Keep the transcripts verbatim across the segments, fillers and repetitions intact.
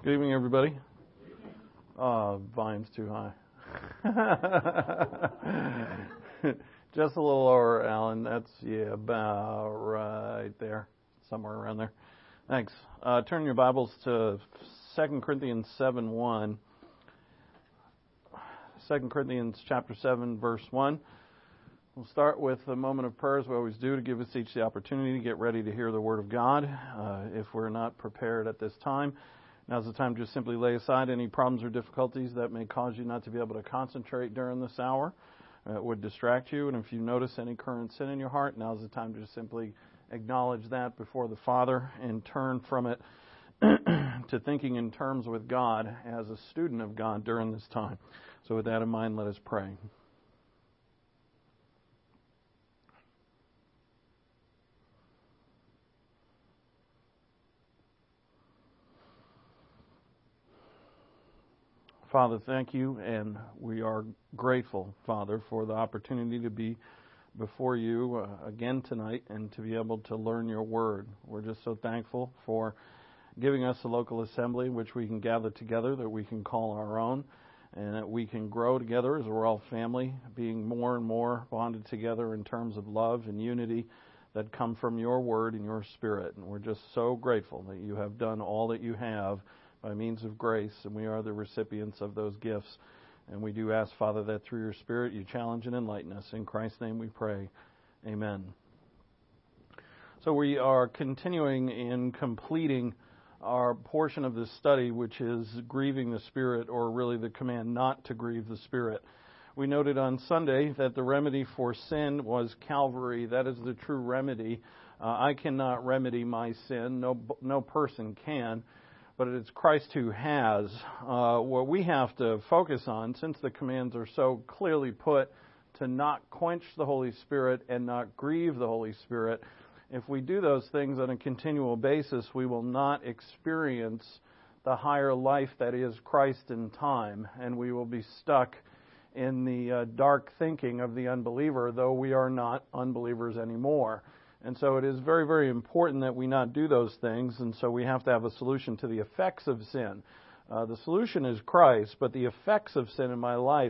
Good evening, everybody. Uh, volume's too high. Just a little lower, Alan. That's, yeah, about right there. Somewhere around there. Thanks. Uh, turn your Bibles to Second Corinthians seven one. Second Corinthians chapter seven, verse one. We'll start with a moment of prayer, as we always do, to give us each the opportunity to get ready to hear the Word of God. Uh, if we're not prepared at this time, now's the time to just simply lay aside any problems or difficulties that may cause you not to be able to concentrate during this hour. Uh, it would distract you. And if you notice any current sin in your heart, now's the time to just simply acknowledge that before the Father and turn from it to thinking in terms with God as a student of God during this time. So with that in mind, let us pray. Father, thank you, and we are grateful, Father, for the opportunity to be before you uh, again tonight and to be able to learn your word. We're just so thankful for giving us a local assembly in which we can gather together, that we can call our own, and that we can grow together as we're all family, being more and more bonded together in terms of love and unity that come from your word and your spirit. And we're just so grateful that you have done all that you have by means of grace, and we are the recipients of those gifts. And we do ask, Father, that through your Spirit you challenge and enlighten us. In Christ's name we pray. Amen. So we are continuing in completing our portion of this study, which is grieving the Spirit, or really the command not to grieve the Spirit. We noted on Sunday that the remedy for sin was Calvary. That is the true remedy. Uh, I cannot remedy my sin. No, no person can. But it's Christ who has. Uh, what we have to focus on, since the commands are so clearly put to not quench the Holy Spirit and not grieve the Holy Spirit, if we do those things on a continual basis, we will not experience the higher life that is Christ in time, and we will be stuck in the uh, dark thinking of the unbeliever, though we are not unbelievers anymore. And so it is very, very important that we not do those things, and so we have to have a solution to the effects of sin. Uh, the solution is Christ, but the effects of sin in my life,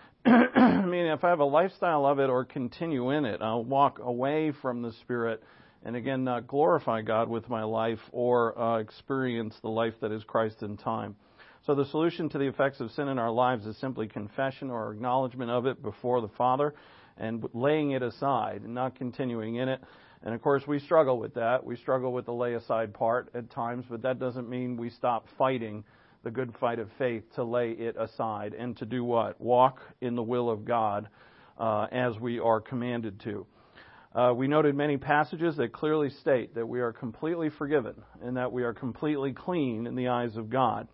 I mean, if I have a lifestyle of it or continue in it, I'll walk away from the Spirit and again not glorify God with my life or uh, experience the life that is Christ in time. So the solution to the effects of sin in our lives is simply confession or acknowledgement of it before the Father and laying it aside and not continuing in it. And, of course, we struggle with that. We struggle with the lay-aside part at times, but that doesn't mean we stop fighting the good fight of faith to lay it aside and to do what? Walk in the will of God uh, as we are commanded to. Uh, we noted many passages that clearly state that we are completely forgiven and that we are completely clean in the eyes of God.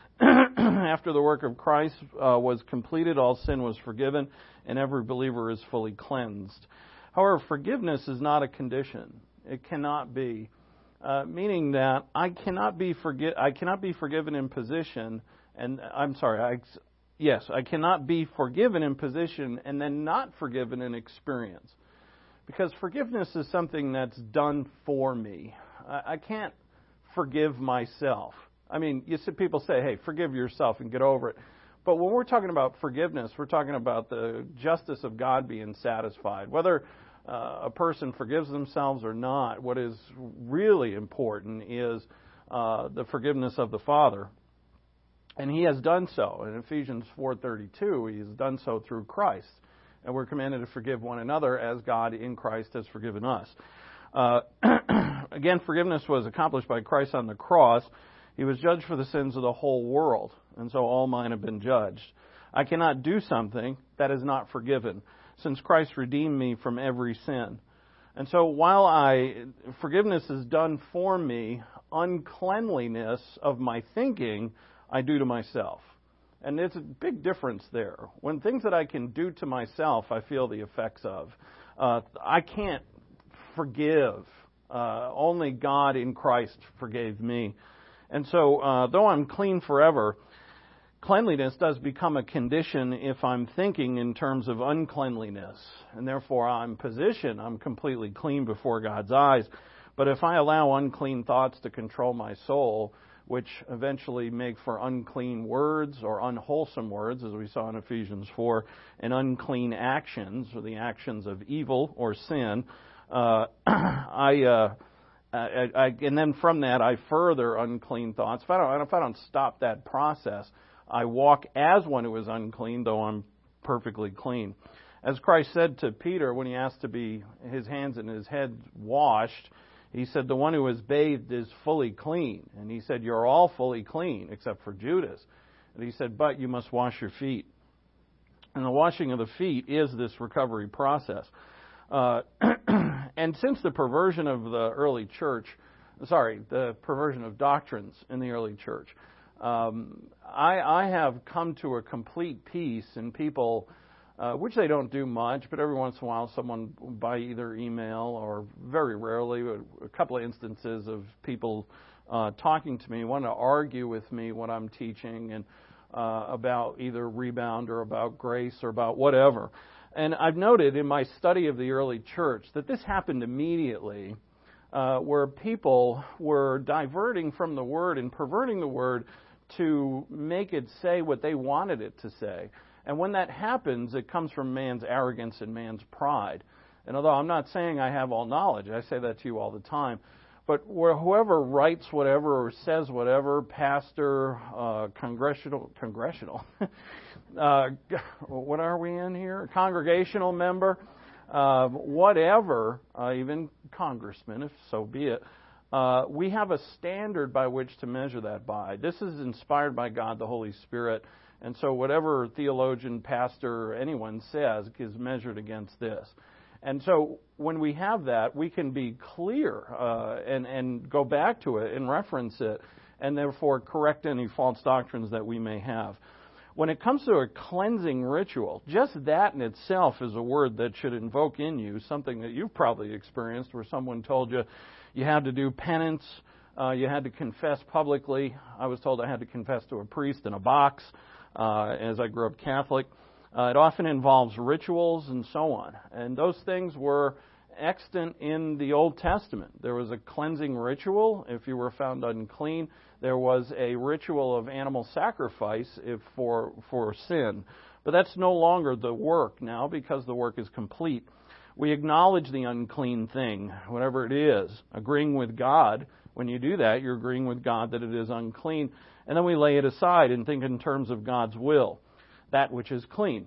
After the work of Christ uh, was completed, all sin was forgiven, and every believer is fully cleansed. However, forgiveness is not a condition. It cannot be, uh, meaning that I cannot be forgi- I cannot be forgiven in position, and I'm sorry, I, yes, I cannot be forgiven in position and then not forgiven in experience, because forgiveness is something that's done for me. I, I can't forgive myself. I mean, you see people say, "Hey, forgive yourself and get over it." But when we're talking about forgiveness, we're talking about the justice of God being satisfied. Whether uh, a person forgives themselves or not, what is really important is uh, the forgiveness of the Father. And He has done so. In Ephesians four thirty-two, He has done so through Christ. And we're commanded to forgive one another as God in Christ has forgiven us. Uh, again, forgiveness was accomplished by Christ on the cross. He was judged for the sins of the whole world, and so all mine have been judged. I cannot do something that is not forgiven, since Christ redeemed me from every sin. And so while I forgiveness is done for me, uncleanliness of my thinking I do to myself. And there's a big difference there. When things that I can do to myself, I feel the effects of. Uh, I can't forgive. Uh, only God in Christ forgave me. And so, uh, though I'm clean forever, cleanliness does become a condition if I'm thinking in terms of uncleanliness. And therefore, I'm positioned, I'm completely clean before God's eyes. But if I allow unclean thoughts to control my soul, which eventually make for unclean words or unwholesome words, as we saw in Ephesians four, and unclean actions, or the actions of evil or sin. Uh, I, uh, I, I, and then from that, I further unclean thoughts. If I don't, if I don't stop that process, I walk as one who is unclean, though I'm perfectly clean. As Christ said to Peter when he asked to be his hands and his head washed, he said, the one who is bathed is fully clean. And he said, you're all fully clean, except for Judas. And he said, but you must wash your feet. And the washing of the feet is this recovery process. Uh, and since the perversion of the early church, sorry, the perversion of doctrines in the early church, um, I, I have come to a complete peace in people, uh, which they don't do much, but every once in a while someone by either email or very rarely, a couple of instances of people uh, talking to me, wanting to argue with me what I'm teaching and uh, about either rebound or about grace or about whatever. And I've noted in my study of the early church that this happened immediately, uh, where people were diverting from the Word and perverting the Word to make it say what they wanted it to say. And when that happens, it comes from man's arrogance and man's pride. And although I'm not saying I have all knowledge, I say that to you all the time, but where whoever writes whatever or says whatever, pastor, uh, congressional, congressional, uh, what are we in here? Congregational member, uh, whatever, uh, even congressman, if so be it, uh, we have a standard by which to measure that by. This is inspired by God, the Holy Spirit, and so whatever theologian, pastor, or anyone says is measured against this. And so when we have that, we can be clear uh, and, and go back to it and reference it and therefore correct any false doctrines that we may have. When it comes to a cleansing ritual, just that in itself is a word that should invoke in you something that you've probably experienced where someone told you you had to do penance, uh, you had to confess publicly. I was told I had to confess to a priest in a box uh, as I grew up Catholic. Uh, it often involves rituals and so on. And those things were extant in the Old Testament. There was a cleansing ritual if you were found unclean. There was a ritual of animal sacrifice if for for sin. But that's no longer the work now because the work is complete. We acknowledge the unclean thing, whatever it is, agreeing with God. When you do that, you're agreeing with God that it is unclean. And then we lay it aside and think in terms of God's will, that which is clean.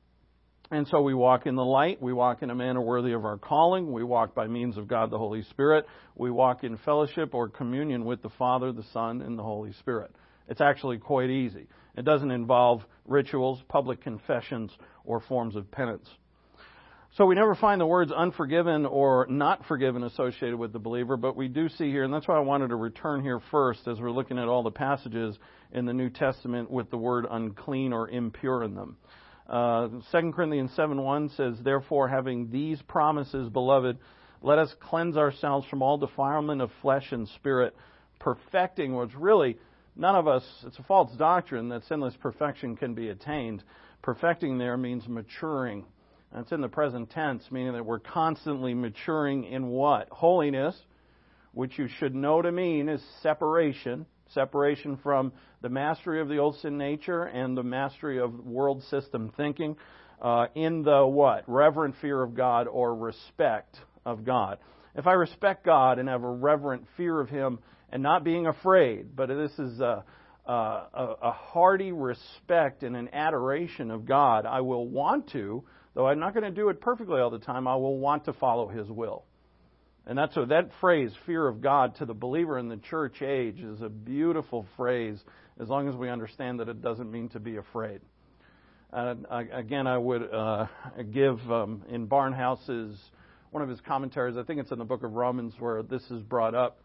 And so we walk in the light. We walk in a manner worthy of our calling. We walk by means of God the Holy Spirit. We walk in fellowship or communion with the Father, the Son, and the Holy Spirit. It's actually quite easy. It doesn't involve rituals, public confessions, or forms of penance. So we never find the words unforgiven or not forgiven associated with the believer, but we do see here, and that's why I wanted to return here first as we're looking at all the passages in the New Testament with the word unclean or impure in them. Uh, Second Corinthians seven one says, therefore, having these promises, beloved, let us cleanse ourselves from all defilement of flesh and spirit, perfecting, which really, none of us, it's a false doctrine that sinless perfection can be attained. Perfecting there means maturing. That's in the present tense, meaning that we're constantly maturing in what? Holiness, which you should know to mean is separation. Separation from the mastery of the old sin nature and the mastery of world system thinking uh, in the what? Reverent fear of God or respect of God. If I respect God and have a reverent fear of Him and not being afraid, but this is a, a, a hearty respect and an adoration of God, I will want to, though I'm not going to do it perfectly all the time, I will want to follow His will. And that's a, that phrase, fear of God, to the believer in the church age is a beautiful phrase as long as we understand that it doesn't mean to be afraid. Uh, I, again, I would uh, give um, in Barnhouse's, one of his commentaries, I think it's in the book of Romans where this is brought up.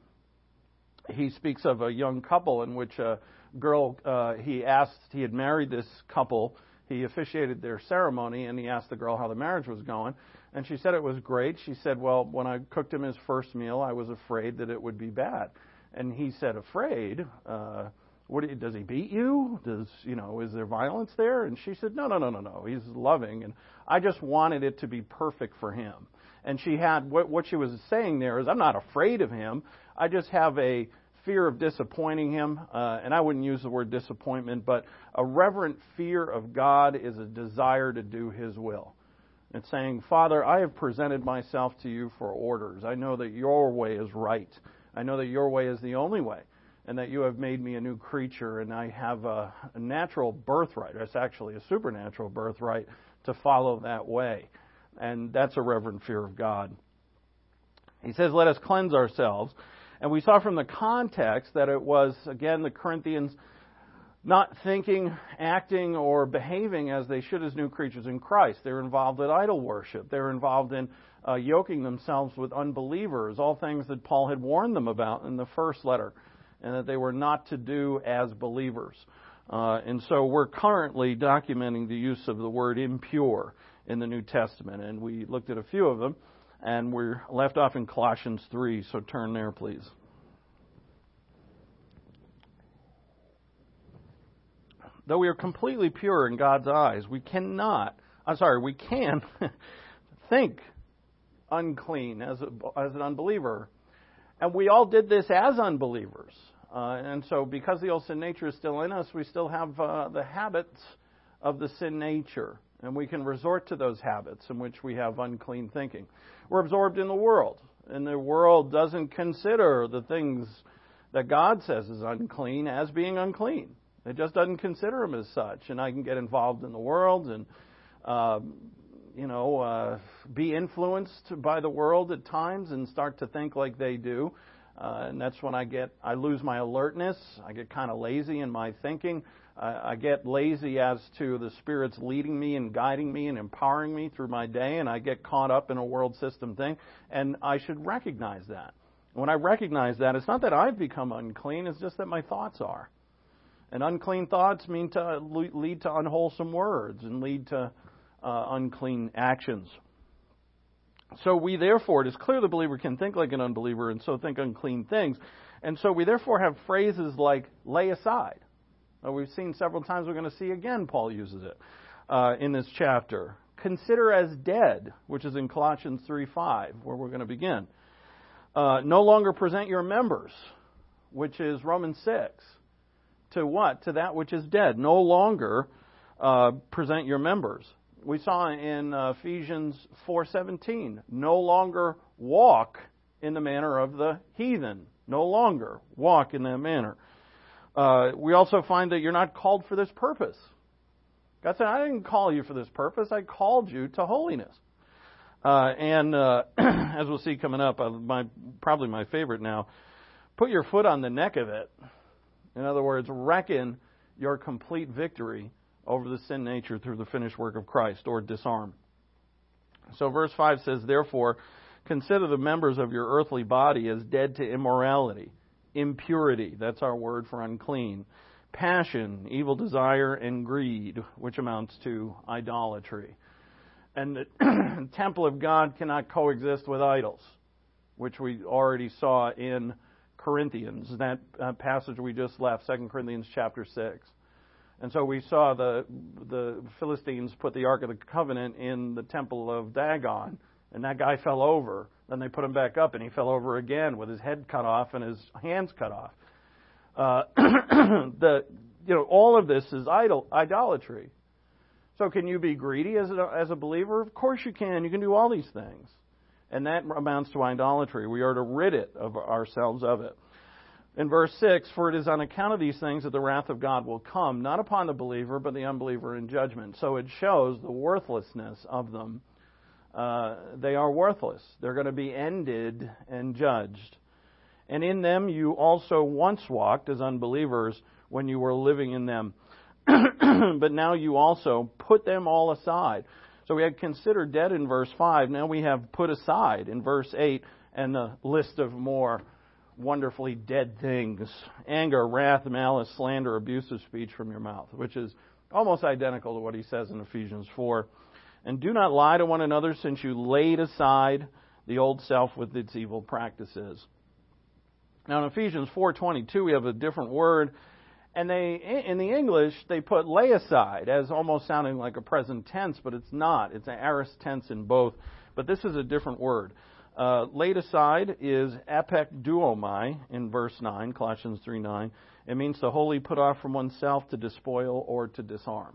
He speaks of a young couple in which a girl, uh, he asked, he had married this couple, he officiated their ceremony, and he asked the girl how the marriage was going. And she said it was great. She said, well, when I cooked him his first meal, I was afraid that it would be bad. And he said, afraid? Uh, what do you, does he beat you? Does, you know, is there violence there? And she said, no, no, no, no, no. He's loving. And I just wanted it to be perfect for him. And she had, what, what she was saying there is, I'm not afraid of him. I just have a fear of disappointing Him, uh, and I wouldn't use the word disappointment, but a reverent fear of God is a desire to do His will. It's saying, Father, I have presented myself to you for orders. I know that your way is right. I know that your way is the only way, and that you have made me a new creature, and I have a, a natural birthright. It's actually a supernatural birthright to follow that way. And that's a reverent fear of God. He says, let us cleanse ourselves. And we saw from the context that it was, again, the Corinthians not thinking, acting, or behaving as they should as new creatures in Christ. They're involved in idol worship. They're involved in uh, yoking themselves with unbelievers, all things that Paul had warned them about in the first letter, and that they were not to do as believers. Uh, and so we're currently documenting the use of the word impure in the New Testament, and we looked at a few of them. And we're left off in Colossians three, so turn there, please. Though we are completely pure in God's eyes, we cannot, I'm sorry, we can think unclean as, a, as an unbeliever. And we all did this as unbelievers. Uh, and so because the old sin nature is still in us, we still have uh, the habits of the sin nature. And we can resort to those habits in which we have unclean thinking. We're absorbed in the world, and the world doesn't consider the things that God says is unclean as being unclean. It just doesn't consider them as such. And I can get involved in the world and, uh, you know, uh, be influenced by the world at times and start to think like they do. Uh, and that's when I get, I lose my alertness. I get kind of lazy in my thinking. I get lazy as to the Spirit's leading me and guiding me and empowering me through my day, and I get caught up in a world system thing, and I should recognize that. When I recognize that, it's not that I've become unclean, it's just that my thoughts are. And unclean thoughts mean to lead to unwholesome words and lead to uh, unclean actions. So we therefore, it is clear the believer can think like an unbeliever and so think unclean things. And so we therefore have phrases like lay aside. Uh, we've seen several times, we're going to see again, Paul uses it uh, in this chapter. Consider as dead, which is in Colossians three five, where we're going to begin. Uh, no longer present your members, which is Romans six. To what? To that which is dead. No longer uh, present your members. We saw in uh, Ephesians four seventeen, no longer walk in the manner of the heathen. No longer walk in that manner. Uh, we also find that you're not called for this purpose. God said, I didn't call you for this purpose. I called you to holiness. Uh, and uh, as we'll see coming up, uh, my probably my favorite now, put your foot on the neck of it. In other words, reckon your complete victory over the sin nature through the finished work of Christ, or disarm. So verse five says, therefore, consider the members of your earthly body as dead to immorality. Impurity, that's our word for unclean. Passion, evil desire, and greed, which amounts to idolatry. And the temple of God cannot coexist with idols, which we already saw in Corinthians, that uh, passage we just left, Second Corinthians chapter six. And so we saw the the Philistines put the Ark of the Covenant in the temple of Dagon, and that guy fell over. Then they put him back up, and he fell over again with his head cut off and his hands cut off. Uh, the you know all of this is idol idolatry. So can you be greedy as a, as a believer? Of course you can. You can do all these things, and that amounts to idolatry. We are to rid it of ourselves of it. In verse six, for it is on account of these things that the wrath of God will come, not upon the believer, but the unbeliever in judgment. So it shows the worthlessness of them. Uh, they are worthless. They're going to be ended and judged. And in them you also once walked as unbelievers when you were living in them. But now you also put them all aside. So we had considered dead in verse five. Now we have put aside in verse eight, and the list of more wonderfully dead things. Anger, wrath, malice, slander, abusive speech from your mouth, which is almost identical to what he says in Ephesians four. And do not lie to one another, since you laid aside the old self with its evil practices. Now in Ephesians four twenty-two we have a different word, and they in the English they put lay aside as almost sounding like a present tense, but it's not. It's an aorist tense in both, but this is a different word. Uh, laid aside is apekduomai in verse nine, Colossians three nine. It means to wholly put off from oneself, to despoil, or to disarm.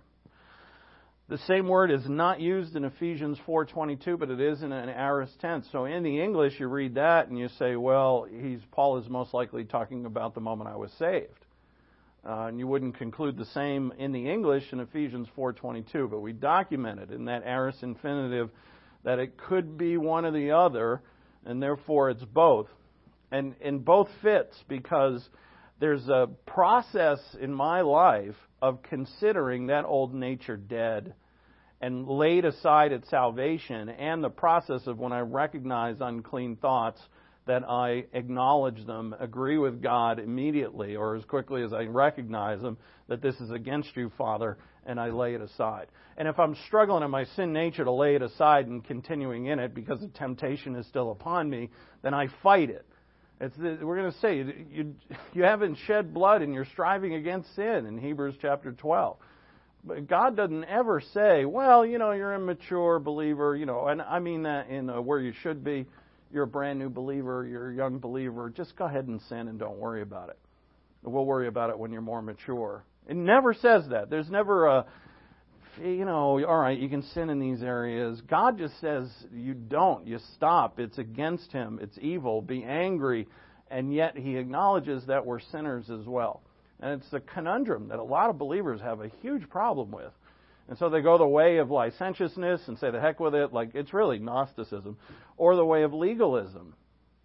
The same word is not used in Ephesians four twenty-two, but it is in an aorist tense. So in the English, you read that and you say, well, he's Paul is most likely talking about the moment I was saved. Uh, and you wouldn't conclude the same in the English in Ephesians four twenty-two, but we documented in that aorist infinitive that it could be one or the other, and therefore it's both. And, and both fits because there's a process in my life of considering that old nature dead and laid aside at salvation, and the process of when I recognize unclean thoughts that I acknowledge them, agree with God immediately or as quickly as I recognize them, that this is against you, Father, and I lay it aside. And if I'm struggling in my sin nature to lay it aside and continuing in it because the temptation is still upon me, then I fight it. It's the, we're going to say you you haven't shed blood and you're striving against sin in Hebrews chapter twelve. But God doesn't ever say, well, you know, you're a mature believer, you know, and I mean that in uh, where you should be. You're a brand new believer, you're a young believer. Just go ahead and sin and don't worry about it. We'll worry about it when you're more mature. It never says that. There's never a, you know, all right, you can sin in these areas. God just says you don't. You stop. It's against Him. It's evil. Be angry. And yet He acknowledges that we're sinners as well. And it's a conundrum that a lot of believers have a huge problem with. And so they go the way of licentiousness and say the heck with it, like it's really Gnosticism, or the way of legalism.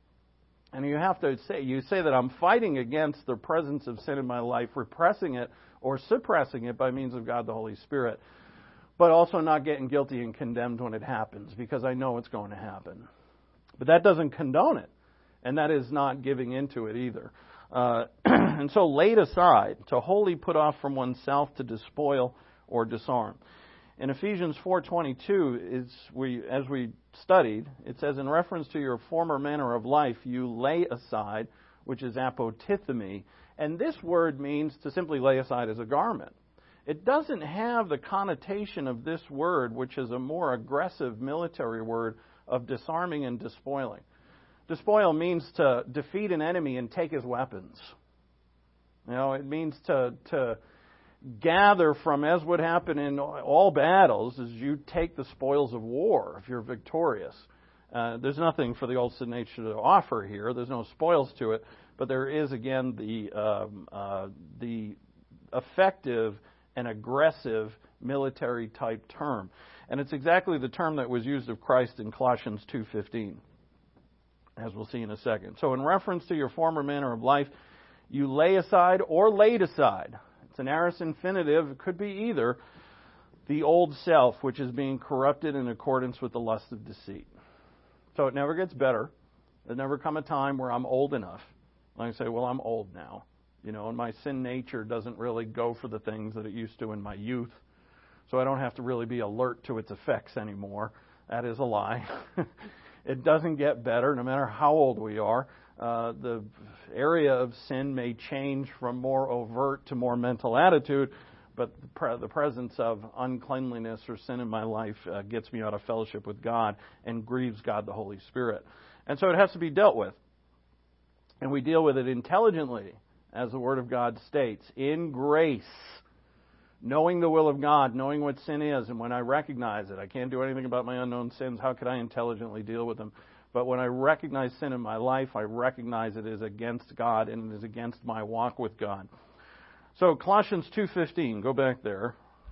And you have to say, you say that I'm fighting against the presence of sin in my life, repressing it or suppressing it by means of God the Holy Spirit, but also not getting guilty and condemned when it happens because I know it's going to happen. But that doesn't condone it, and that is not giving into it either. Uh, and so laid aside, to wholly put off from oneself, to despoil or disarm. In Ephesians four twenty-two, is we as we studied, it says, in reference to your former manner of life, you lay aside, which is apotithemi. And this word means to simply lay aside as a garment. It doesn't have the connotation of this word, which is a more aggressive military word of disarming and despoiling. Despoil means to defeat an enemy and take his weapons. You know, it means to to gather from, as would happen in all battles, is you take the spoils of war if you're victorious. Uh, there's nothing for the old sin nature to offer here. There's no spoils to it, but there is again the um, uh, the effective and aggressive military type term, and it's exactly the term that was used of Christ in Colossians two fifteen, as we'll see in a second. So, in reference to your former manner of life, you lay aside or laid aside. It's an aorist infinitive. It could be either. The old self, which is being corrupted in accordance with the lust of deceit. So it never gets better. There's never come a time where I'm old enough. Like I say, well, I'm old now. You know, and my sin nature doesn't really go for the things that it used to in my youth. So I don't have to really be alert to its effects anymore. That is a lie. It doesn't get better no matter how old we are. Uh, the area of sin may change from more overt to more mental attitude, but the, pre- the presence of uncleanliness or sin in my life uh, gets me out of fellowship with God and grieves God the Holy Spirit. And so it has to be dealt with. And we deal with it intelligently, as the Word of God states, in grace, knowing the will of God, knowing what sin is, and when I recognize it, I can't do anything about my unknown sins. How could I intelligently deal with them? But when I recognize sin in my life, I recognize it is against God and it is against my walk with God. So Colossians two fifteen, go back there.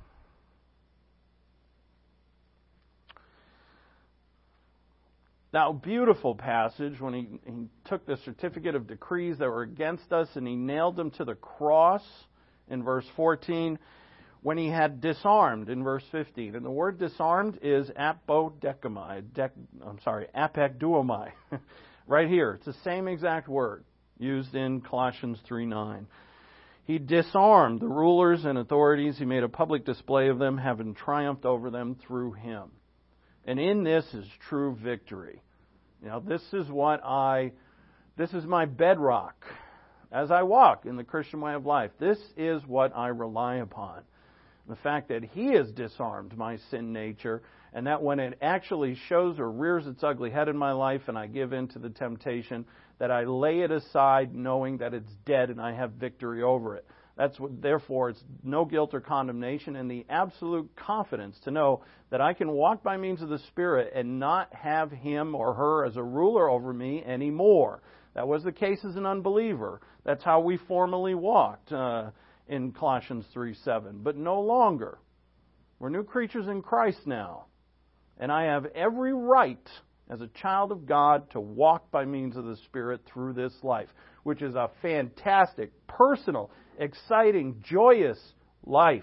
Now, beautiful passage when he, he took the certificate of decrees that were against us and he nailed them to the cross in verse fourteen. When he had disarmed in verse fifteen. And the word disarmed is apodecomai. Dec, I'm sorry, apekduomai. Right here. It's the same exact word used in Colossians three nine. He disarmed the rulers and authorities. He made a public display of them, having triumphed over them through him. And in this is true victory. Now, this is what I, this is my bedrock as I walk in the Christian way of life. This is what I rely upon. The fact that He has disarmed my sin nature, and that when it actually shows or rears its ugly head in my life and I give in to the temptation, that I lay it aside knowing that it's dead and I have victory over it. That's what, therefore, it's no guilt or condemnation, and the absolute confidence to know that I can walk by means of the Spirit and not have him or her as a ruler over me anymore. That was the case as an unbeliever. That's how we formerly walked uh, in Colossians three seven. But no longer. We're new creatures in Christ now. And I have every right as a child of God to walk by means of the Spirit through this life, which is a fantastic, personal, exciting, joyous life.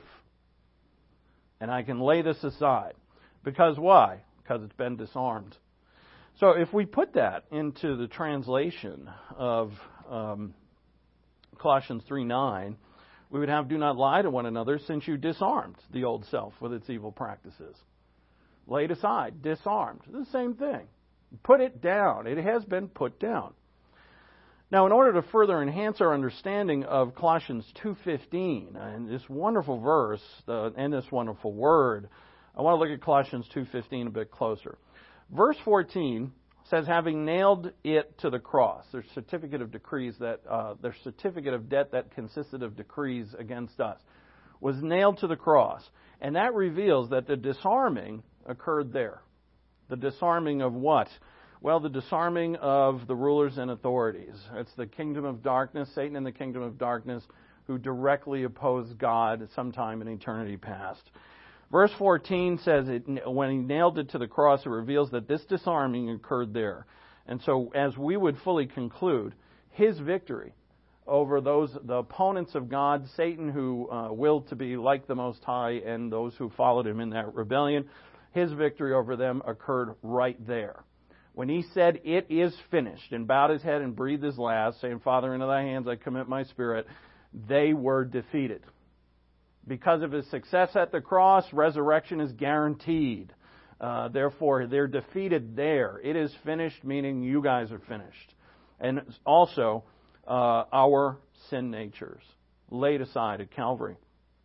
And I can lay this aside. Because why? Because it's been disarmed. So if we put that into the translation of um, Colossians three nine, we would have, do not lie to one another, since you disarmed the old self with its evil practices. Laid aside, disarmed. The same thing. Put it down. It has been put down. Now, in order to further enhance our understanding of Colossians two fifteen, and this wonderful verse, uh, and this wonderful word, I want to look at Colossians two fifteen a bit closer. Verse fourteen says, having nailed it to the cross. There's certificate of decrees that, uh, their certificate of debt that consisted of decrees against us, was nailed to the cross. And that reveals that the disarming occurred there. The disarming of what? Well, the disarming of the rulers and authorities. It's the kingdom of darkness, Satan and the kingdom of darkness, who directly opposed God sometime in eternity past. Verse fourteen says, it, when he nailed it to the cross, it reveals that this disarming occurred there. And so, as we would fully conclude, his victory over those, the opponents of God, Satan, who uh, willed to be like the Most High, and those who followed him in that rebellion, his victory over them occurred right there. When he said, it is finished, and bowed his head and breathed his last, saying, Father, into thy hands I commit my spirit, they were defeated. Because of his success at the cross, resurrection is guaranteed. Uh, therefore, they're defeated there. It is finished, meaning you guys are finished. And also, uh, our sin natures laid aside at Calvary.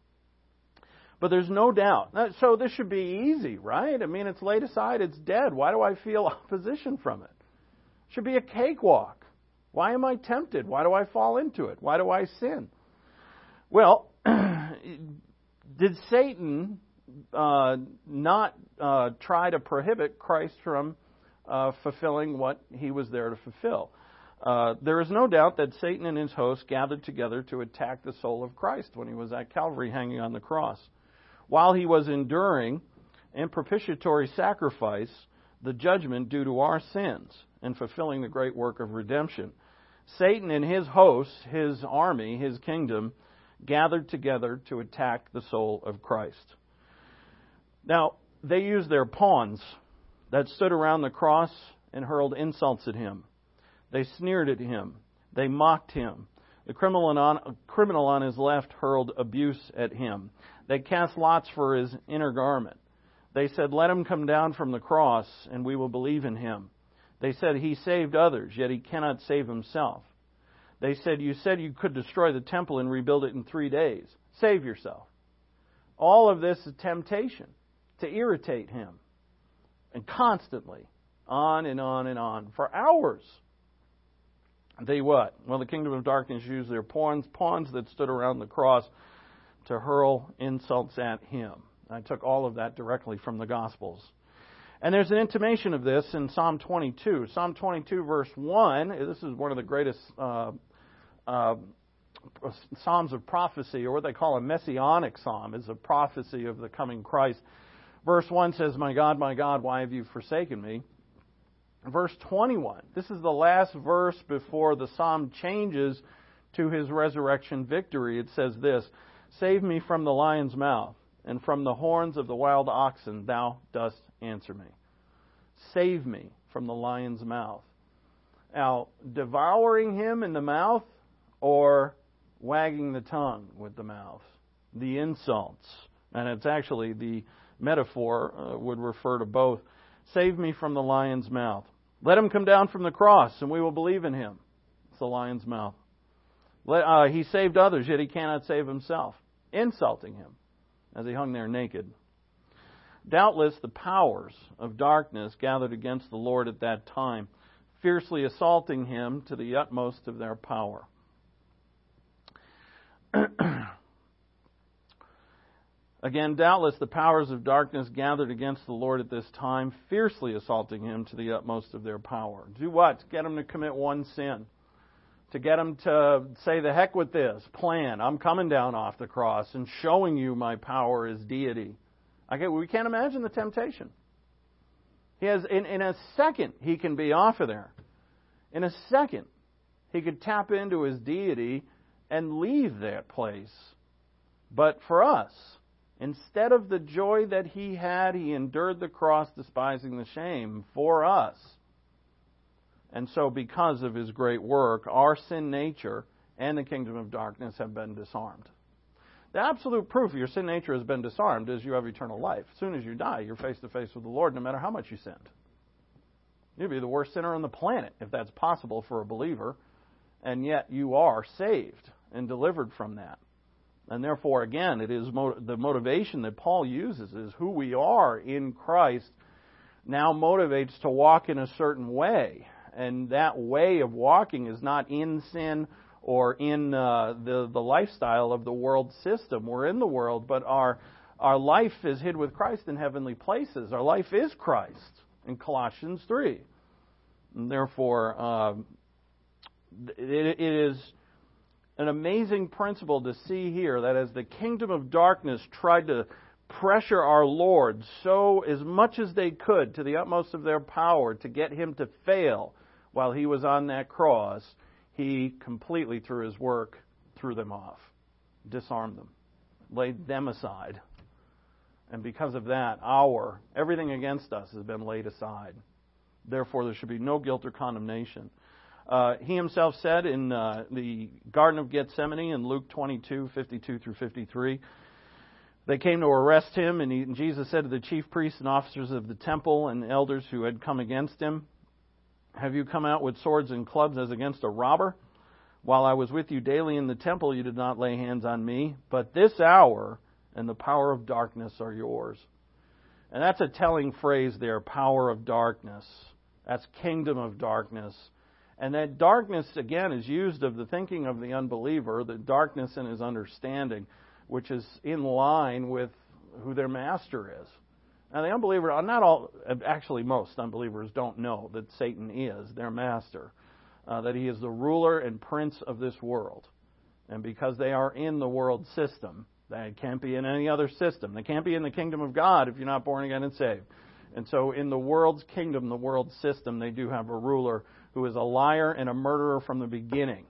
But there's no doubt. So this should be easy, right? I mean, it's laid aside, it's dead. Why do I feel opposition from it? It should be a cakewalk. Why am I tempted? Why do I fall into it? Why do I sin? Well, did Satan uh, not uh, try to prohibit Christ from uh, fulfilling what he was there to fulfill? Uh, there is no doubt that Satan and his hosts gathered together to attack the soul of Christ when he was at Calvary hanging on the cross. While he was enduring in propitiatory sacrifice the judgment due to our sins and fulfilling the great work of redemption, Satan and his hosts, his army, his kingdom, gathered together to attack the soul of Christ. Now, they used their pawns that stood around the cross and hurled insults at him. They sneered at him. They mocked him. The criminal on, criminal on his left hurled abuse at him. They cast lots for his inner garment. They said, let him come down from the cross, and we will believe in him. They said, he saved others, yet he cannot save himself. They said, you said you could destroy the temple and rebuild it in three days. Save yourself. All of this is temptation to irritate him. And constantly, on and on and on, for hours. They what? Well, the kingdom of darkness used their pawns, pawns that stood around the cross to hurl insults at him. I took all of that directly from the Gospels. And there's an intimation of this in Psalm twenty-two. Psalm twenty-two, verse one, this is one of the greatest uh, uh, psalms of prophecy, or what they call a messianic psalm, is a prophecy of the coming Christ. Verse one says, my God, my God, why have you forsaken me? Verse twenty-one, this is the last verse before the psalm changes to his resurrection victory. It says this, save me from the lion's mouth, and from the horns of the wild oxen thou dost answer me. Save me from the lion's mouth. Now, devouring him in the mouth or wagging the tongue with the mouth? The insults. And it's actually, the metaphor uh, would refer to both. Save me from the lion's mouth. Let him come down from the cross, and we will believe in him. It's the lion's mouth. Let, uh, he saved others, yet he cannot save himself. Insulting him. as he hung there naked. Doubtless the powers of darkness gathered against the Lord at that time, fiercely assaulting him to the utmost of their power. Again, doubtless the powers of darkness gathered against the Lord at this time, fiercely assaulting him to the utmost of their power. Do what? To get him to commit one sin. To get him to say, the heck with this plan. I'm coming down off the cross and showing you my power as deity. Okay, we can't imagine the temptation. He has, in, in a second, he can be off of there. In a second, he could tap into his deity and leave that place. But for us, instead of the joy that he had, he endured the cross, despising the shame for us. And so because of his great work, our sin nature and the kingdom of darkness have been disarmed. The absolute proof of your sin nature has been disarmed is you have eternal life. As soon as you die, you're face to face with the Lord, no matter how much you sinned. You'd be the worst sinner on the planet if that's possible for a believer, and yet you are saved and delivered from that. And therefore, again, it is mo- the motivation that Paul uses is who we are in Christ now motivates to walk in a certain way. And that way of walking is not in sin or in uh, the, the lifestyle of the world system. We're in the world, but our, our life is hid with Christ in heavenly places. Our life is Christ in Colossians three. And therefore, uh, it, it is an amazing principle to see here that as the kingdom of darkness tried to pressure our Lord so as much as they could to the utmost of their power to get him to fail while he was on that cross, he completely, through his work, threw them off, disarmed them, laid them aside. And because of that, our, everything against us has been laid aside. Therefore, there should be no guilt or condemnation. Uh, he himself said in uh, the Garden of Gethsemane in Luke twenty-two, fifty-two through fifty-three, they came to arrest him, and, he, and Jesus said to the chief priests and officers of the temple and elders who had come against him, "Have you come out with swords and clubs as against a robber? While I was with you daily in the temple, you did not lay hands on me, but this hour and the power of darkness are yours." And that's a telling phrase there, power of darkness. That's kingdom of darkness. And that darkness, again, is used of the thinking of the unbeliever, the darkness in his understanding, which is in line with who their master is. Now, the unbeliever, not all, actually most unbelievers don't know that Satan is their master, uh, that he is the ruler and prince of this world. And because they are in the world system, they can't be in any other system. They can't be in the kingdom of God if you're not born again and saved. And so in the world's kingdom, the world system, they do have a ruler who is a liar and a murderer from the beginning.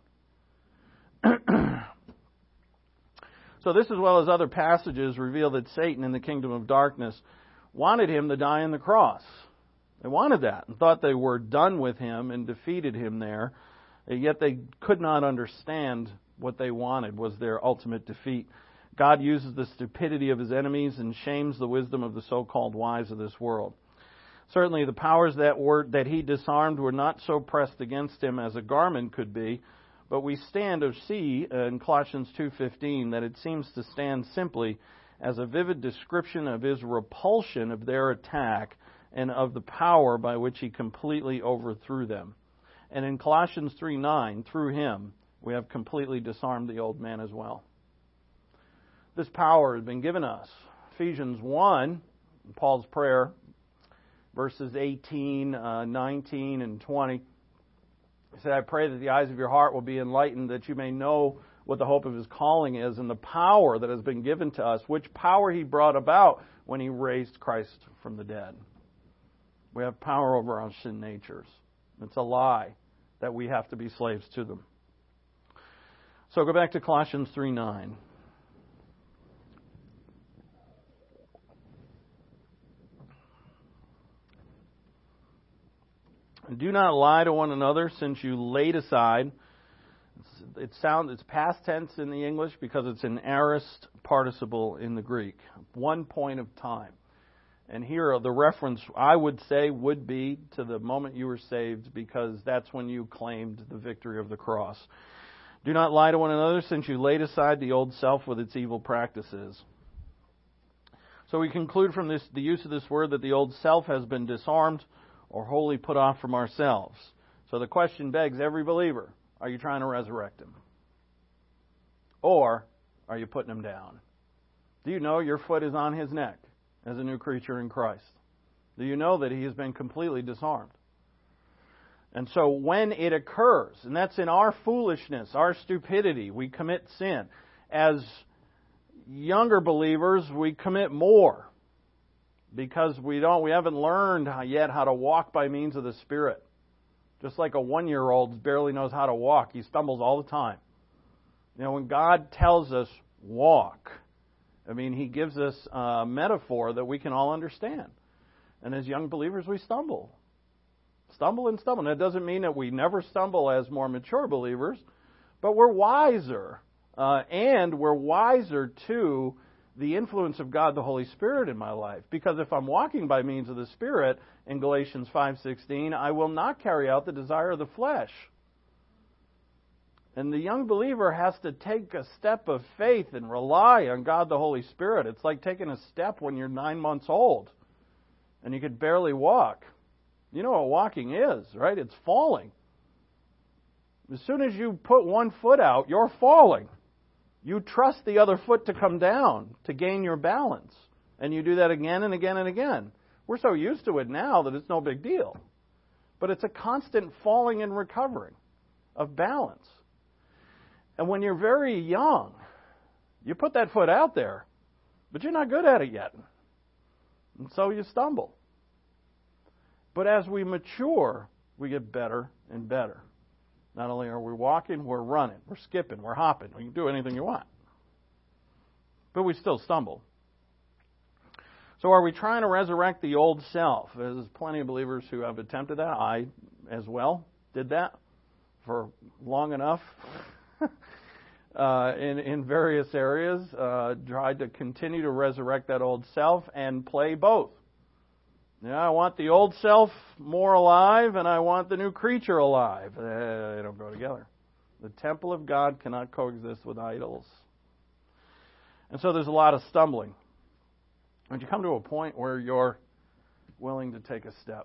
So this, as well as other passages, reveal that Satan in the kingdom of darkness wanted him to die on the cross. They wanted that and thought they were done with him and defeated him there. Yet they could not understand what they wanted was their ultimate defeat. God uses the stupidity of his enemies and shames the wisdom of the so-called wise of this world. Certainly the powers that were that he disarmed were not so pressed against him as a garment could be, but we stand or see in Colossians two fifteen that it seems to stand simply as a vivid description of his repulsion of their attack and of the power by which he completely overthrew them. And in Colossians three nine, through him, we have completely disarmed the old man as well. This power has been given us. Ephesians one, Paul's prayer, verses eighteen, uh, nineteen, and twenty. He said, "I pray that the eyes of your heart will be enlightened, that you may know what the hope of his calling is and the power that has been given to us, which power he brought about when he raised Christ from the dead." We have power over our sin natures. It's a lie that we have to be slaves to them. So go back to Colossians three nine. "Do not lie to one another, since you laid aside." It sounds it's past tense in the English because it's an aorist participle in the Greek. One point of time. And here the reference, I would say, would be to the moment you were saved, because that's when you claimed the victory of the cross. "Do not lie to one another, since you laid aside the old self with its evil practices." So we conclude from this the use of this word that the old self has been disarmed or wholly put off from ourselves. So the question begs every believer, are you trying to resurrect him? Or are you putting him down? Do you know your foot is on his neck as a new creature in Christ? Do you know that he has been completely disarmed? And so when it occurs, and that's in our foolishness, our stupidity, we commit sin. As younger believers, we commit more because we don't, we haven't learned yet how to walk by means of the Spirit. Just like a one-year-old barely knows how to walk, he stumbles all the time. You know, when God tells us walk, I mean, He gives us a metaphor that we can all understand. And as young believers, we stumble. Stumble and stumble. That doesn't mean that we never stumble as more mature believers, but we're wiser. Uh, and we're wiser to the influence of God the Holy Spirit in my life. Because if I'm walking by means of the Spirit, in Galatians five sixteen, I will not carry out the desire of the flesh. And the young believer has to take a step of faith and rely on God the Holy Spirit. It's like taking a step when you're nine months old and you could barely walk. You know what walking is, right? It's falling. As soon as you put one foot out, you're falling. You trust the other foot to come down to gain your balance. And you do that again and again and again. We're so used to it now that it's no big deal. But it's a constant falling and recovering of balance. And when you're very young, you put that foot out there, but you're not good at it yet. And so you stumble. But as we mature, we get better and better. Not only are we walking, we're running, we're skipping, we're hopping. We can do anything you want. But we still stumble. So are we trying to resurrect the old self? There's plenty of believers who have attempted that. I, as well, did that for long enough uh, in, in various areas. Uh, tried to continue to resurrect that old self and play both. Yeah, I want the old self more alive, and I want the new creature alive. Uh, they don't go together. The temple of God cannot coexist with idols. And so there's a lot of stumbling. When you come to a point where you're willing to take a step,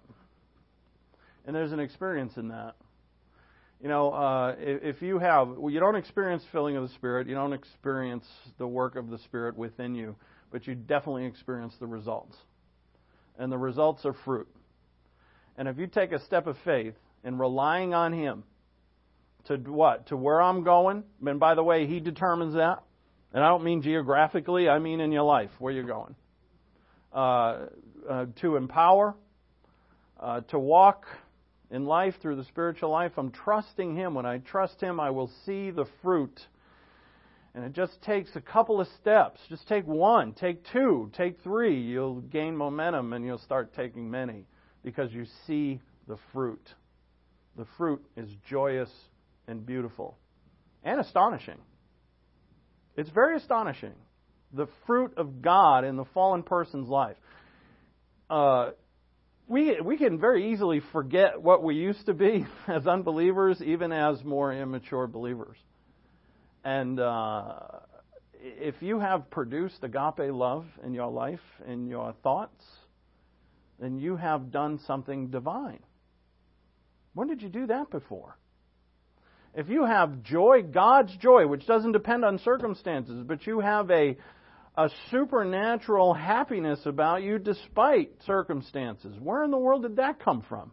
and there's an experience in that. You know, uh, if, if you have, well, you don't experience filling of the Spirit, you don't experience the work of the Spirit within you, but you definitely experience the results. And the results are fruit. And if you take a step of faith in relying on Him to what? To where I'm going. And by the way, He determines that. And I don't mean geographically, I mean in your life, where you're going. Uh, uh, to empower, uh, to walk in life through the spiritual life. I'm trusting Him. When I trust Him, I will see the fruit. And it just takes a couple of steps. Just take one, take two, take three. You'll gain momentum and you'll start taking many because you see the fruit. The fruit is joyous and beautiful and astonishing. It's very astonishing. The fruit of God in the fallen person's life. Uh, we we can very easily forget what we used to be as unbelievers, even as more immature believers. And uh, if you have produced agape love in your life, in your thoughts, then you have done something divine. When did you do that before? If you have joy, God's joy, which doesn't depend on circumstances, but you have a, a supernatural happiness about you despite circumstances, where in the world did that come from?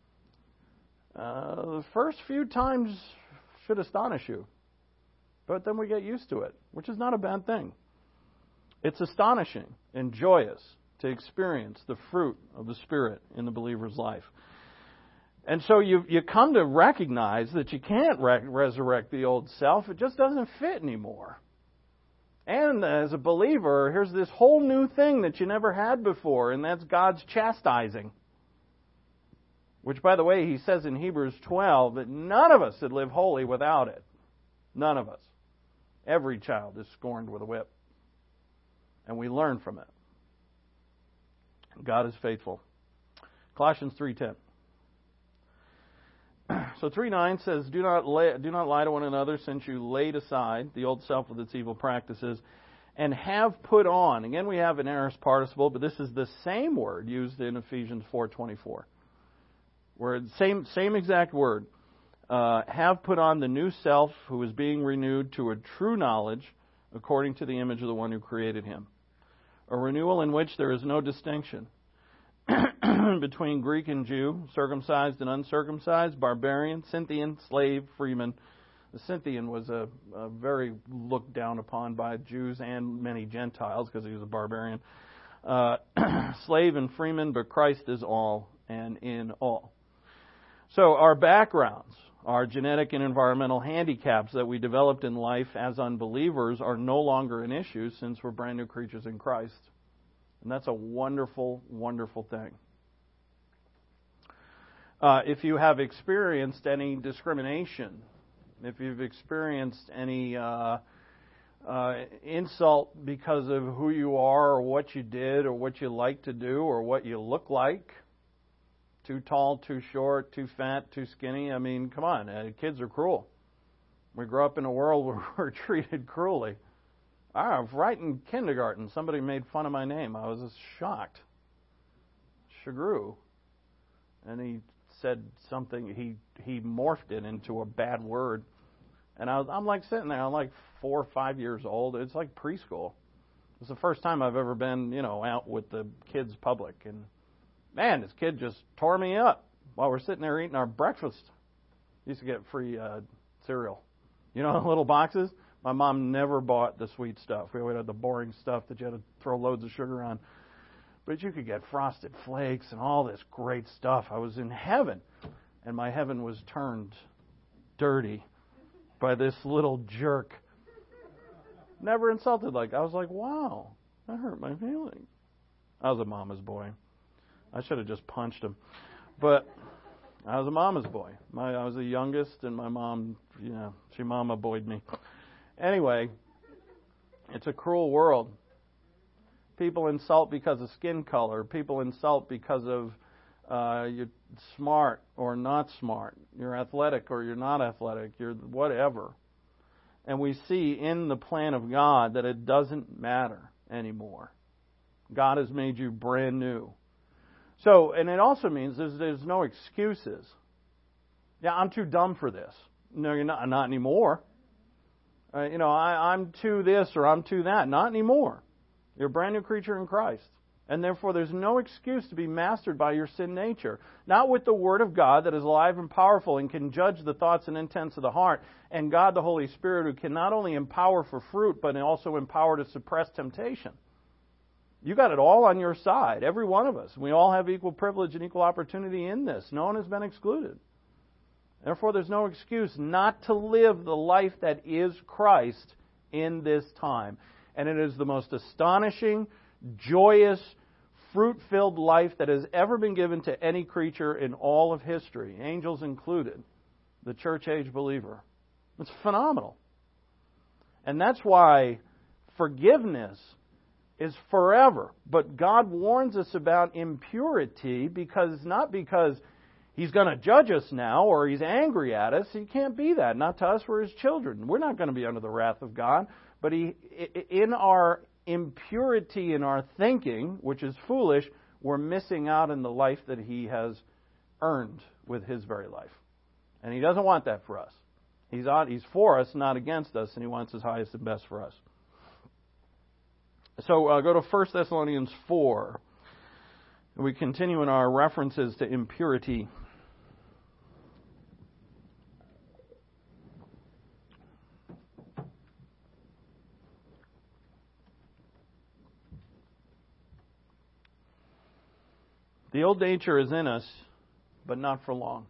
Uh, the first few times should astonish you. But then we get used to it, which is not a bad thing. It's astonishing and joyous to experience the fruit of the Spirit in the believer's life. And so you you come to recognize that you can't re- resurrect the old self. It just doesn't fit anymore. And as a believer, here's this whole new thing that you never had before, and that's God's chastising. Which, by the way, He says in Hebrews twelve that none of us would live holy without it. None of us. Every child is scorned with a whip. And we learn from it. God is faithful. Colossians three ten. So three nine says, do not, lay, do not lie to one another, since you laid aside the old self with its evil practices, and have put on. Again, we have an aorist participle, but this is the same word used in Ephesians four twenty-four. Where same same exact word. Uh, have put on the new self, who is being renewed to a true knowledge according to the image of the one who created him. A renewal in which there is no distinction between Greek and Jew, circumcised and uncircumcised, barbarian, Scythian, slave, freeman. The Scythian was a, a very looked down upon by Jews and many Gentiles because he was a barbarian. Uh, slave and freeman, but Christ is all and in all. So our backgrounds, our genetic and environmental handicaps that we developed in life as unbelievers are no longer an issue since we're brand new creatures in Christ. And that's a wonderful, wonderful thing. Uh, if you have experienced any discrimination, if you've experienced any uh, uh, insult because of who you are or what you did or what you like to do or what you look like, too tall, too short, too fat, too skinny. I mean, come on, uh, kids are cruel. We grew up in a world where we're treated cruelly. I was right in kindergarten. Somebody made fun of my name. I was just shocked. Shagru. And he said something, he he morphed it into a bad word. And I was, I'm like sitting there, I'm like four or five years old. It's like preschool. It's the first time I've ever been, you know, out with the kids public. And man, this kid just tore me up while we're sitting there eating our breakfast. Used to get free uh, cereal. You know, little boxes. My mom never bought the sweet stuff. We always had the boring stuff that you had to throw loads of sugar on. But you could get Frosted Flakes and all this great stuff. I was in heaven, and my heaven was turned dirty by this little jerk. Never insulted like I was like, wow, that hurt my feelings. I was a mama's boy. I should have just punched him. But I was a mama's boy. My, I was the youngest, and my mom, you know, she mama boyed me. Anyway, it's a cruel world. People insult because of skin color. People insult because of uh, you're smart or not smart. You're athletic or you're not athletic. You're whatever. And we see in the plan of God that it doesn't matter anymore. God has made you brand new. So, and it also means there's, there's no excuses. Yeah, I'm too dumb for this. No, you're not. Not anymore. Uh, you know, I, I'm too this or I'm too that. Not anymore. You're a brand new creature in Christ. And therefore, there's no excuse to be mastered by your sin nature. Not with the Word of God that is alive and powerful and can judge the thoughts and intents of the heart. And God, the Holy Spirit, who can not only empower for fruit, but also empower to suppress temptation. You got it all on your side, every one of us. We all have equal privilege and equal opportunity in this. No one has been excluded. Therefore, there's no excuse not to live the life that is Christ in this time. And it is the most astonishing, joyous, fruit-filled life that has ever been given to any creature in all of history, angels included, the church-age believer. It's phenomenal. And that's why forgiveness is forever. But God warns us about impurity because not because He's going to judge us now or He's angry at us. He can't be that. Not to us, we're His children. We're not going to be under the wrath of God. But he, in our impurity in our thinking, which is foolish, we're missing out on the life that He has earned with His very life. And He doesn't want that for us. He's on, He's for us, not against us, and He wants His highest and best for us. So uh, go to First Thessalonians four. We continue in our references to impurity. The old nature is in us, but not for long.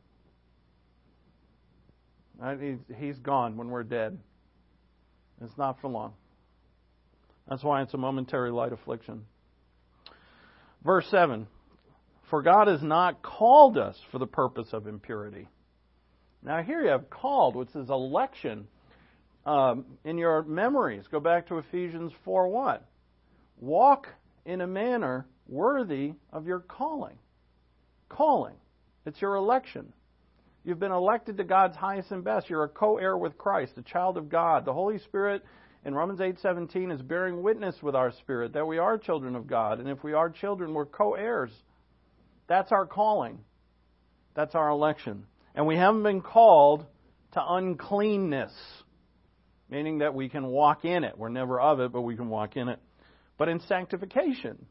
Right? He's gone when we're dead. It's not for long. That's why it's a momentary light affliction. Verse seven. For God has not called us for the purpose of impurity. Now here you have called, which is election. Um, in your memories, go back to Ephesians four one. Walk in a manner worthy of your calling. Calling. It's your election. You've been elected to God's highest and best. You're a co-heir with Christ, a child of God. The Holy Spirit in Romans eight seventeen is bearing witness with our spirit that we are children of God. And if we are children, we're co-heirs. That's our calling. That's our election. And we haven't been called to uncleanness, meaning that we can walk in it. We're never of it, but we can walk in it. But in sanctification.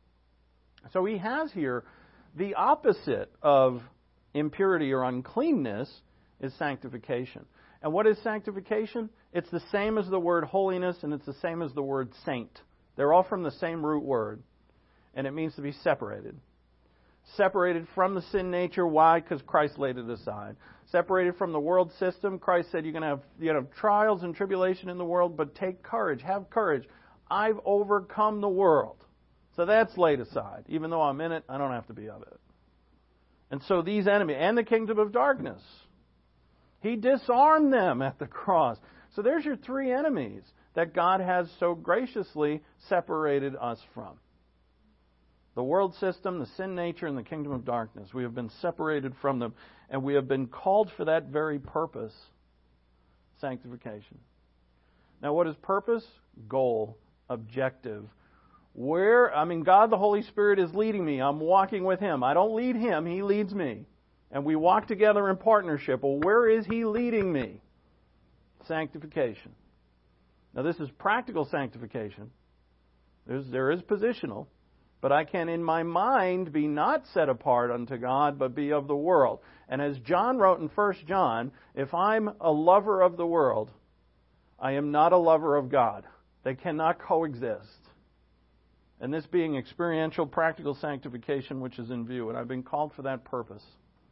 So he has here the opposite of impurity or uncleanness is sanctification. And what is sanctification? It's the same as the word holiness, and it's the same as the word saint. They're all from the same root word, and it means to be separated. Separated from the sin nature. Why? Because Christ laid it aside. Separated from the world system. Christ said you're going to have, you're going to have trials and tribulation in the world, but take courage. Have courage. I've overcome the world. So that's laid aside. Even though I'm in it, I don't have to be of it. And so these enemies, and the kingdom of darkness, He disarmed them at the cross. So there's your three enemies that God has so graciously separated us from. The world system, the sin nature, and the kingdom of darkness. We have been separated from them, and we have been called for that very purpose, sanctification. Now, what is purpose? Goal, objective. Where, I mean, God the Holy Spirit is leading me. I'm walking with Him. I don't lead Him, He leads me. And we walk together in partnership. Well, where is He leading me? Sanctification. Now, this is practical sanctification. There's, there is positional. But I can, in my mind, be not set apart unto God, but be of the world. And as John wrote in First John, if I'm a lover of the world, I am not a lover of God. They cannot coexist. And this being experiential, practical sanctification, which is in view. And I've been called for that purpose.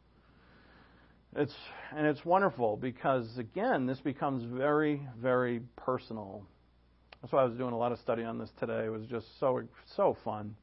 It's and it's wonderful because, again, this becomes very, very personal. That's why I was doing a lot of study on this today. It was just so, so fun.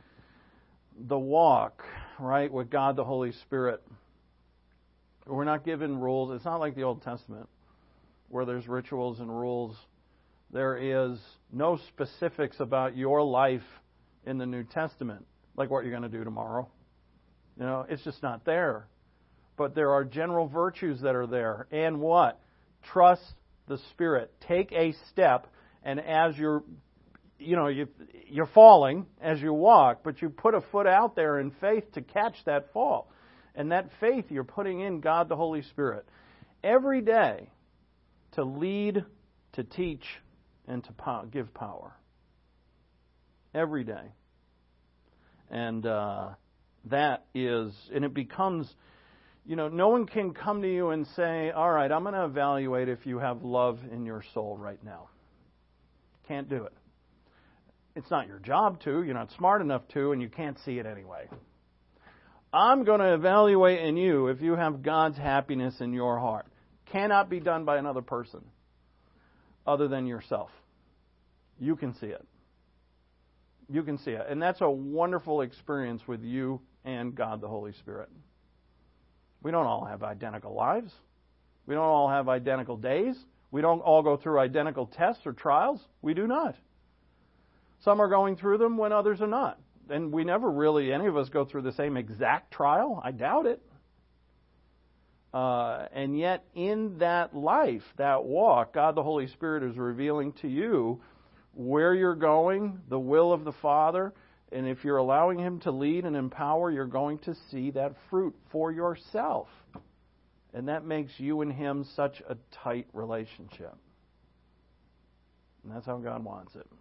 The walk, right, with God the Holy Spirit. We're not given rules. It's not like the Old Testament where there's rituals and rules. There is no specifics about your life in the New Testament, like what you're going to do tomorrow. You know, it's just not there. But there are general virtues that are there. And what? Trust the Spirit. Take a step, and as you're You know, you, you're falling as you walk, but you put a foot out there in faith to catch that fall. And that faith you're putting in God the Holy Spirit every day to lead, to teach, and to po- give power. Every day. And uh, that is, and it becomes, you know, no one can come to you and say, all right, I'm going to evaluate if you have love in your soul right now. Can't do it. It's not your job to. You're not smart enough to, and you can't see it anyway. I'm going to evaluate in you if you have God's happiness in your heart. Cannot be done by another person other than yourself. You can see it. You can see it. And that's a wonderful experience with you and God the Holy Spirit. We don't all have identical lives. We don't all have identical days. We don't all go through identical tests or trials. We do not. Some are going through them when others are not. And we never really, any of us, go through the same exact trial. I doubt it. Uh, and yet, in that life, that walk, God the Holy Spirit is revealing to you where you're going, the will of the Father. And if you're allowing Him to lead and empower, you're going to see that fruit for yourself. And that makes you and Him such a tight relationship. And that's how God wants it.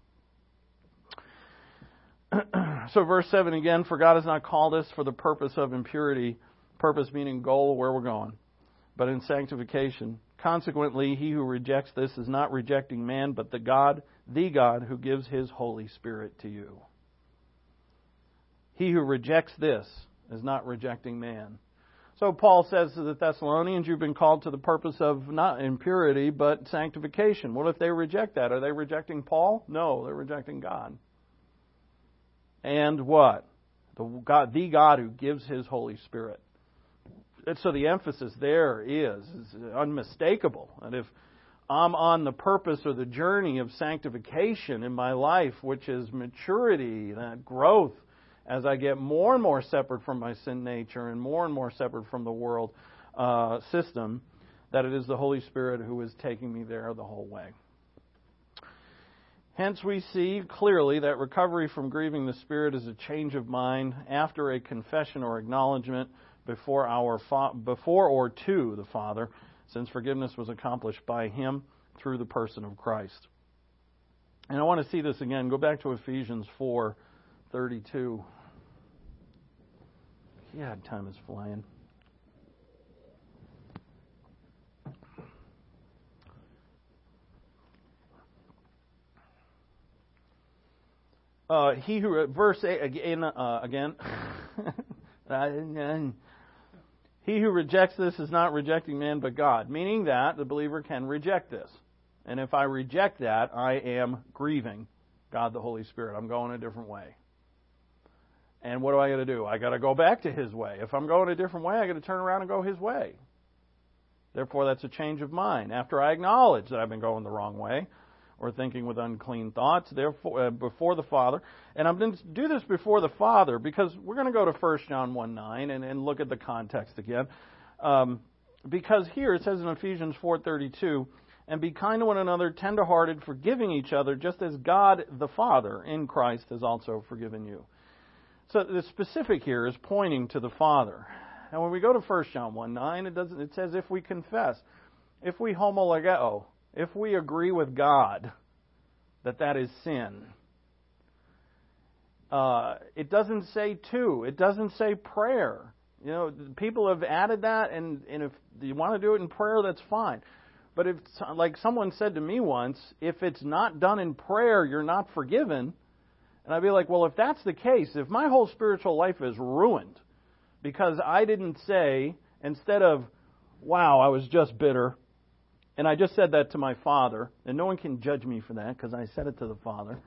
So verse seven again, for God has not called us for the purpose of impurity, purpose meaning goal of where we're going, but in sanctification. Consequently, he who rejects this is not rejecting man, but the God, the God who gives His Holy Spirit to you. He who rejects this is not rejecting man. So Paul says to the Thessalonians, you've been called to the purpose of not impurity, but sanctification. Well, if they reject that, are they rejecting Paul? No, they're rejecting God. And what? The God, the God who gives His Holy Spirit. And so the emphasis there is, is unmistakable. And if I'm on the purpose or the journey of sanctification in my life, which is maturity, that growth, as I get more and more separate from my sin nature and more and more separate from the world uh, system, that it is the Holy Spirit who is taking me there the whole way. Hence we see clearly that recovery from grieving the Spirit is a change of mind after a confession or acknowledgement before our fa- before or to the Father, since forgiveness was accomplished by Him through the person of Christ. And I want to see this again. Go back to Ephesians four thirty-two. Yeah, time is flying. Uh, he who verse eight, again uh, again. He who rejects this is not rejecting man but God, meaning that the believer can reject this. And if I reject that, I am grieving God the Holy Spirit. I'm going a different way. And what do I got to do? I got to go back to His way. If I'm going a different way, I got to turn around and go His way. Therefore, that's a change of mind. After I acknowledge that I've been going the wrong way, or thinking with unclean thoughts, therefore uh, before the Father. And I'm going to do this before the Father because we're going to go to First John one nine and, and look at the context again. Um, because here it says in Ephesians four thirty-two, and be kind to one another, tender-hearted, forgiving each other, just as God the Father in Christ has also forgiven you. So the specific here is pointing to the Father. And when we go to First John one nine, it doesn't. It says if we confess, if we homologeo, if we agree with God that that is sin. Uh, it doesn't say to. It doesn't say prayer. You know, people have added that, and, and if you want to do it in prayer, that's fine. But if, like someone said to me once, if it's not done in prayer, you're not forgiven. And I'd be like, well, if that's the case, if my whole spiritual life is ruined because I didn't say, instead of, wow, I was just bitter, and I just said that to my Father, and no one can judge me for that because I said it to the Father.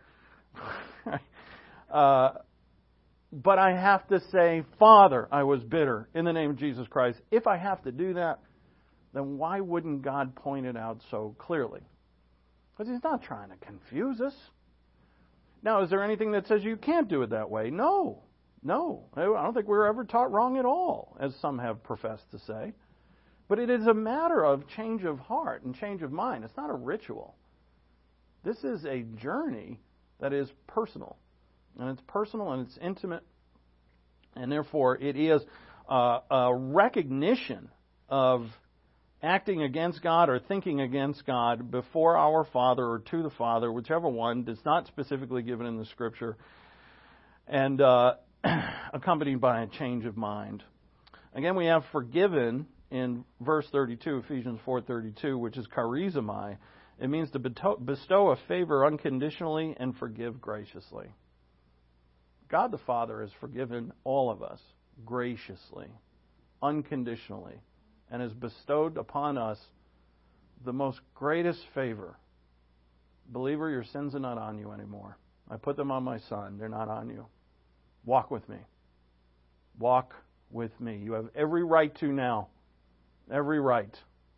uh, but I have to say, Father, I was bitter in the name of Jesus Christ. If I have to do that, then why wouldn't God point it out so clearly? Because He's not trying to confuse us. Now, is there anything that says you can't do it that way? No. No. I don't think we were ever taught wrong at all, as some have professed to say. But it is a matter of change of heart and change of mind. It's not a ritual. This is a journey that is personal. And it's personal and it's intimate. And therefore, it is uh, a recognition of acting against God or thinking against God before our Father or to the Father, whichever one. It's not specifically given in the Scripture. And uh, accompanied by a change of mind. Again, we have forgiven in verse thirty-two, Ephesians four thirty-two, which is charizomai. It means to bestow a favor unconditionally and forgive graciously. God the Father has forgiven all of us graciously, unconditionally, and has bestowed upon us the most greatest favor. Believer, your sins are not on you anymore. I put them on my Son. They're not on you. Walk with me. Walk with me. You have every right to now. Every right.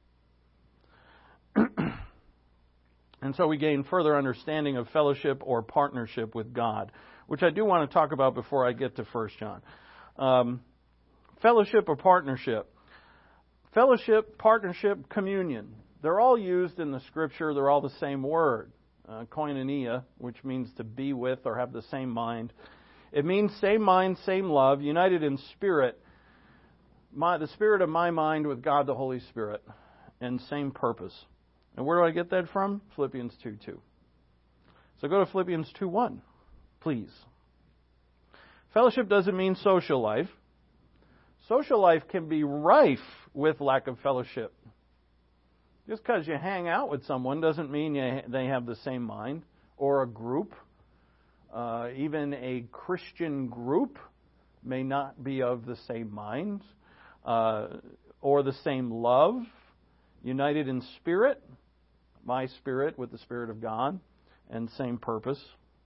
And so we gain further understanding of fellowship or partnership with God, which I do want to talk about before I get to First John. Um, fellowship or partnership. Fellowship, partnership, communion. They're all used in the Scripture. They're all the same word. Uh, koinonia, which means to be with or have the same mind. It means same mind, same love, united in spirit. My, the spirit of my mind with God the Holy Spirit, and same purpose. And where do I get that from? Philippians two two. So go to Philippians two one, please. Fellowship doesn't mean social life. Social life can be rife with lack of fellowship. Just because you hang out with someone doesn't mean you, they have the same mind, or a group. Uh, even a Christian group may not be of the same mind. Uh, or the same love, united in spirit, my spirit with the Spirit of God, and same purpose.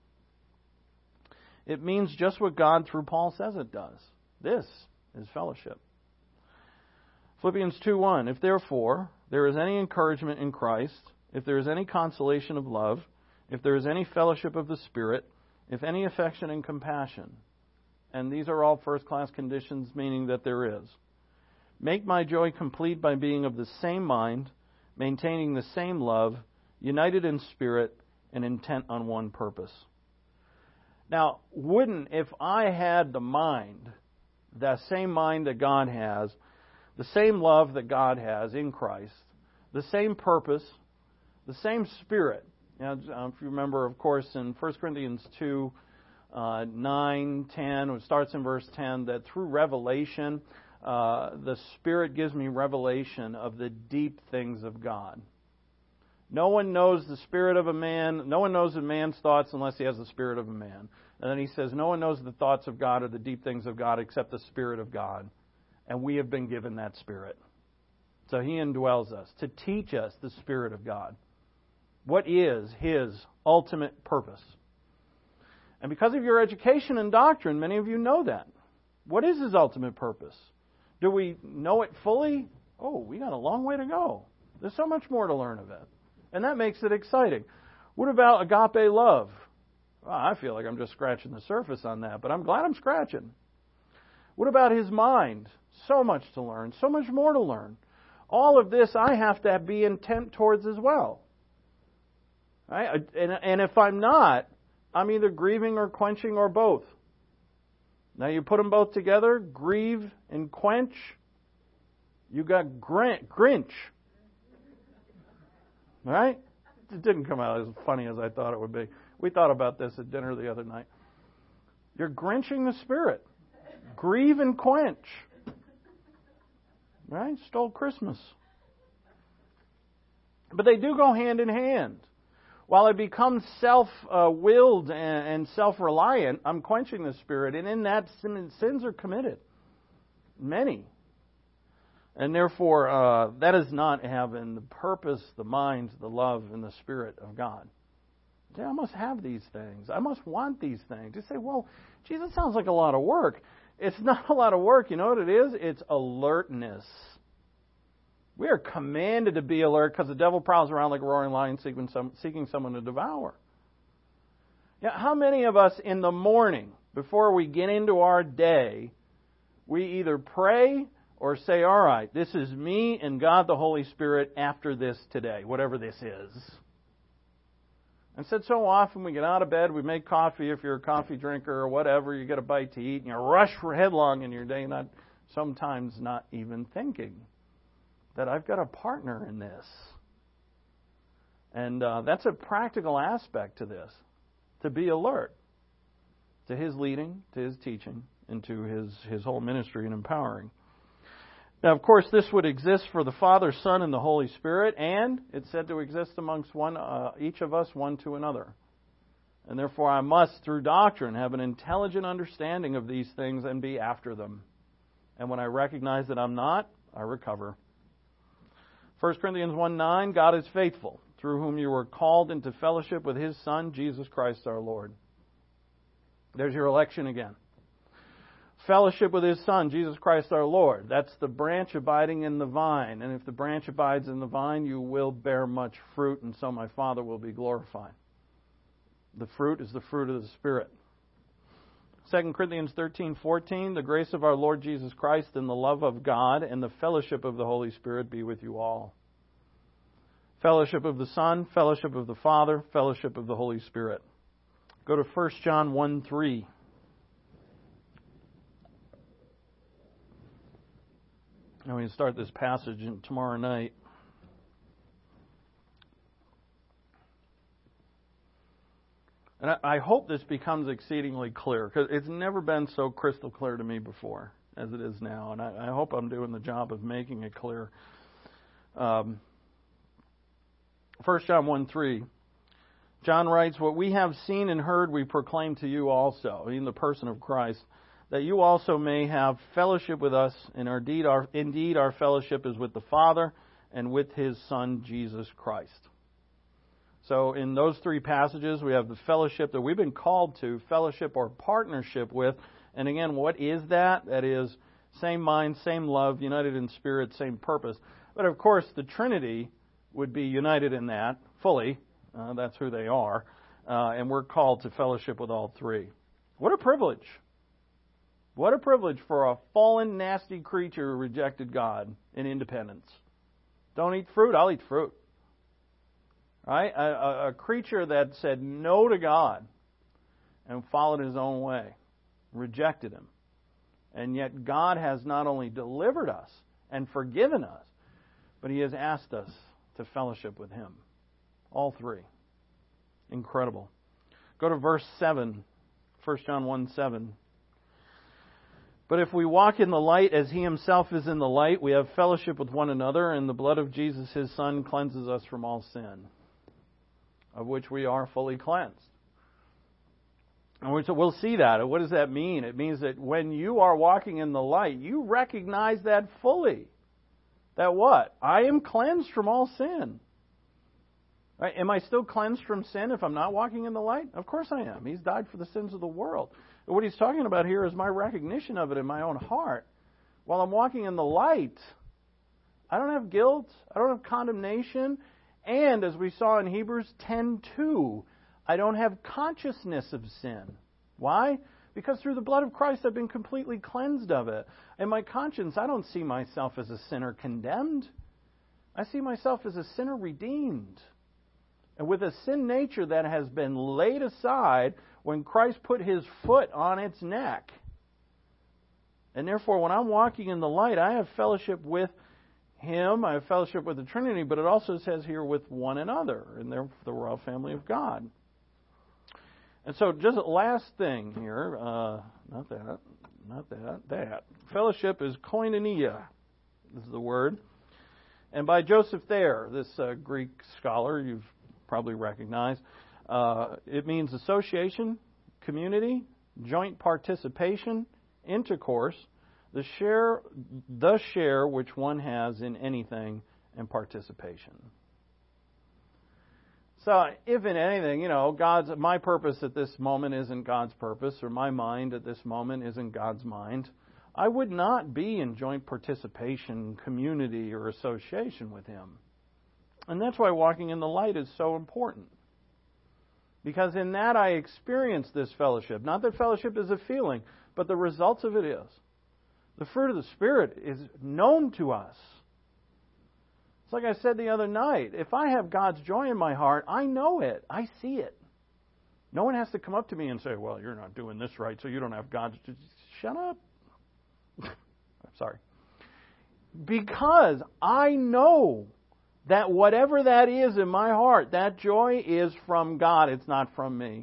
It means just what God through Paul says it does. This is fellowship. Philippians two one, if therefore there is any encouragement in Christ, if there is any consolation of love, if there is any fellowship of the Spirit, if any affection and compassion, and these are all first-class conditions, meaning that there is. Make my joy complete by being of the same mind, maintaining the same love, united in spirit, and intent on one purpose. Now, wouldn't, if I had the mind, that same mind that God has, the same love that God has in Christ, the same purpose, the same Spirit. Now, if you remember, of course, in First Corinthians two, uh, nine, ten, it starts in verse ten, that through revelation, uh, the Spirit gives me revelation of the deep things of God. No one knows the spirit of a man, no one knows a man's thoughts unless he has the spirit of a man. And then he says, no one knows the thoughts of God or the deep things of God except the Spirit of God. And we have been given that Spirit. So He indwells us to teach us the Spirit of God. What is His ultimate purpose? And because of your education and doctrine, many of you know that. What is His ultimate purpose? Do we know it fully? Oh, we got a long way to go. There's so much more to learn of it. And that makes it exciting. What about agape love? Well, I feel like I'm just scratching the surface on that, but I'm glad I'm scratching. What about His mind? So much to learn, so much more to learn. All of this I have to be intent towards as well. Right? And, and if I'm not, I'm either grieving or quenching or both. Now you put them both together, grieve and quench, you got Grinch. Grinch. Right? It didn't come out as funny as I thought it would be. We thought about this at dinner the other night. You're grinching the Spirit. Grieve and quench. Right? Stole Christmas. But they do go hand in hand. While I become self-willed and self-reliant, I'm quenching the Spirit, and in that sins are committed. Many. And therefore, uh, that is not having the purpose, the mind, the love, and the Spirit of God. Yeah, I must have these things. I must want these things. You say, well, geez, that sounds like a lot of work. It's not a lot of work. You know what it is? It's alertness. We are commanded to be alert because the devil prowls around like a roaring lion seeking, some, seeking someone to devour. Yeah, how many of us in the morning, before we get into our day, we either pray or say, all right, this is me and God the Holy Spirit after this today, whatever this is. And said so often we get out of bed, we make coffee if you're a coffee drinker or whatever, you get a bite to eat, and you rush for headlong in your day, not sometimes not even thinking that I've got a partner in this. And uh, that's a practical aspect to this, to be alert to His leading, to His teaching, and to His, his whole ministry and empowering. Now, of course, this would exist for the Father, Son, and the Holy Spirit, and it's said to exist amongst one, uh, each of us, one to another. And therefore, I must, through doctrine, have an intelligent understanding of these things and be after them. And when I recognize that I'm not, I recover. First Corinthians one nine, God is faithful, through whom you were called into fellowship with His Son, Jesus Christ our Lord. There's your election again. Fellowship with His Son, Jesus Christ our Lord. That's the branch abiding in the vine. And if the branch abides in the vine, you will bear much fruit, and so my Father will be glorified. The fruit is the fruit of the Spirit. Second Corinthians thirteen fourteen, the grace of our Lord Jesus Christ and the love of God and the fellowship of the Holy Spirit be with you all. Fellowship of the Son, fellowship of the Father, fellowship of the Holy Spirit. Go to First John one three. Now we can start this passage tomorrow night. And I, I hope this becomes exceedingly clear, because it's never been so crystal clear to me before as it is now. And I, I hope I'm doing the job of making it clear. Um, First John one three. John writes, what we have seen and heard we proclaim to you also, in the person of Christ, that you also may have fellowship with us, and indeed our, indeed our fellowship is with the Father and with His Son, Jesus Christ. So in those three passages, we have the fellowship that we've been called to, fellowship or partnership with. And again, what is that? That is same mind, same love, united in spirit, same purpose. But of course, the Trinity would be united in that fully. Uh, that's who they are. Uh, and we're called to fellowship with all three. What a privilege. What a privilege for a fallen, nasty creature who rejected God in independence. Don't eat fruit, I'll eat fruit. Right? A, a, a creature that said no to God and followed his own way, rejected him. And yet God has not only delivered us and forgiven us, but he has asked us to fellowship with him. All three. Incredible. Go to verse seven, First John one seven. But if we walk in the light as he himself is in the light, we have fellowship with one another, and the blood of Jesus his Son cleanses us from all sin, of which we are fully cleansed. And we'll see that. What does that mean? It means that when you are walking in the light, you recognize that fully. That what? I am cleansed from all sin. Right? Am I still cleansed from sin if I'm not walking in the light? Of course I am. He's died for the sins of the world. But what he's talking about here is my recognition of it in my own heart. While I'm walking in the light, I don't have guilt. I don't have condemnation. And as we saw in Hebrews ten two, I don't have consciousness of sin. Why? Because through the blood of Christ I've been completely cleansed of it. In my conscience, I don't see myself as a sinner condemned. I see myself as a sinner redeemed. And with a sin nature that has been laid aside when Christ put his foot on its neck. And therefore, when I'm walking in the light, I have fellowship with him, I have fellowship with the Trinity, but it also says here with one another, and they're the royal family of God. And so, just last thing here, uh, not that, not that, that. Fellowship is koinonia, this is the word. And by Joseph Thayer, this uh, Greek scholar you've probably recognized, uh, it means association, community, joint participation, intercourse, the share, the share which one has in anything, and participation. So, if in anything, you know, God's my purpose at this moment isn't God's purpose, or my mind at this moment isn't God's mind, I would not be in joint participation, community, or association with him. And that's why walking in the light is so important. Because in that I experience this fellowship. Not that fellowship is a feeling, but the results of it is. The fruit of the Spirit is known to us. It's like I said the other night. If I have God's joy in my heart, I know it. I see it. No one has to come up to me and say, well, you're not doing this right, so you don't have God's... Shut up. I'm sorry. Because I know that whatever that is in my heart, that joy is from God. It's not from me.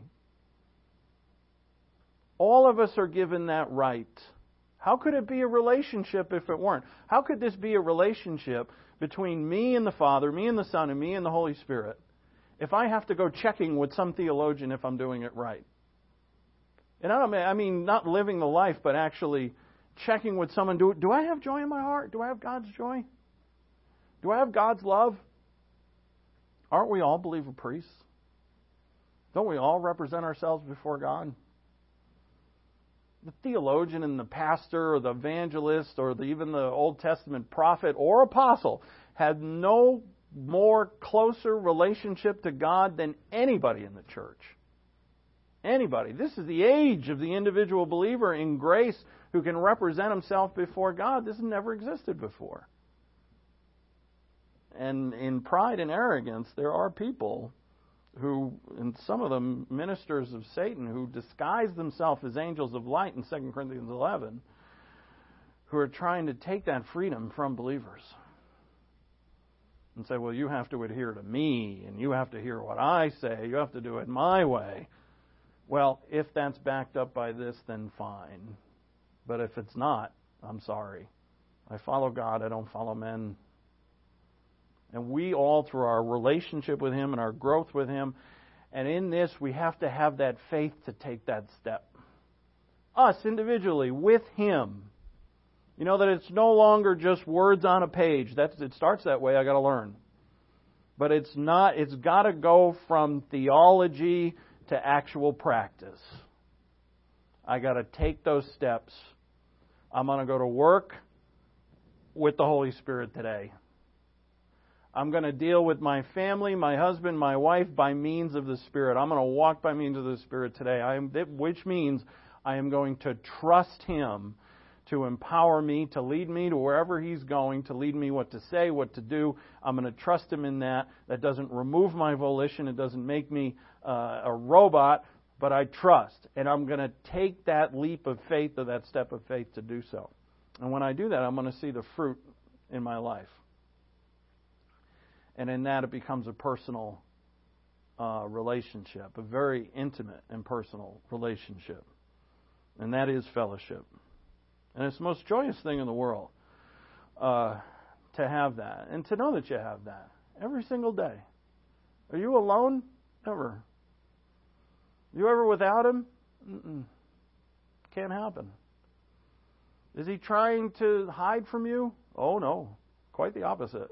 All of us are given that right. How could it be a relationship if it weren't? How could this be a relationship between me and the Father, me and the Son, and me and the Holy Spirit if I have to go checking with some theologian if I'm doing it right? And I don't mean, I mean not living the life, but actually checking with someone. Do, do I have joy in my heart? Do I have God's joy? Do I have God's love? Aren't we all believer priests? Don't we all represent ourselves before God? The theologian and the pastor or the evangelist or the, even the Old Testament prophet or apostle had no more closer relationship to God than anybody in the church. Anybody. This is the age of the individual believer in grace who can represent himself before God. This has never existed before. And in pride and arrogance, there are people who, and some of them ministers of Satan, who disguise themselves as angels of light in Second Corinthians eleven, who are trying to take that freedom from believers and say, well, you have to adhere to me, and you have to hear what I say, you have to do it my way. Well, if that's backed up by this, then fine. But if it's not, I'm sorry. I follow God, I don't follow men. And we all, through our relationship with Him and our growth with Him, and in this, we have to have that faith to take that step. Us, individually, with Him. You know, that it's no longer just words on a page. That's, it starts that way, I got to learn. But it's not, it's got to go from theology to actual practice. I got to take those steps. I'm going to go to work with the Holy Spirit today. I'm going to deal with my family, my husband, my wife by means of the Spirit. I'm going to walk by means of the Spirit today. I am, which means I am going to trust Him to empower me, to lead me to wherever He's going, to lead me what to say, what to do. I'm going to trust Him in that. That doesn't remove my volition. It doesn't make me uh, a robot, but I trust. And I'm going to take that leap of faith or that step of faith to do so. And when I do that, I'm going to see the fruit in my life. And in that, it becomes a personal uh, relationship, a very intimate and personal relationship. And that is fellowship. And it's the most joyous thing in the world uh, to have that and to know that you have that every single day. Are you alone? Never. You ever without Him? Mm-mm. Can't happen. Is He trying to hide from you? Oh, no. Quite the opposite.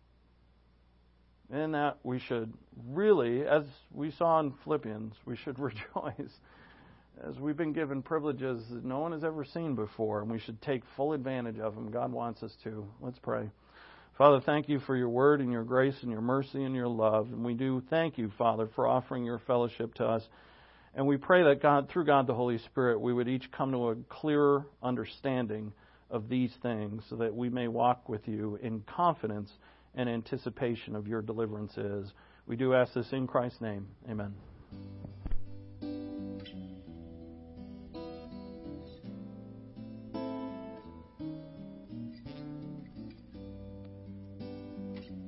In that we should really, as we saw in Philippians, we should rejoice as we've been given privileges that no one has ever seen before, and we should take full advantage of them. God wants us to. Let's pray. Father, thank You for Your word and Your grace and Your mercy and Your love. And we do thank You, Father, for offering Your fellowship to us. And we pray that God, through God the Holy Spirit, we would each come to a clearer understanding of these things so that we may walk with You in confidence and anticipation of Your deliverances. We do ask this in Christ's name. Amen.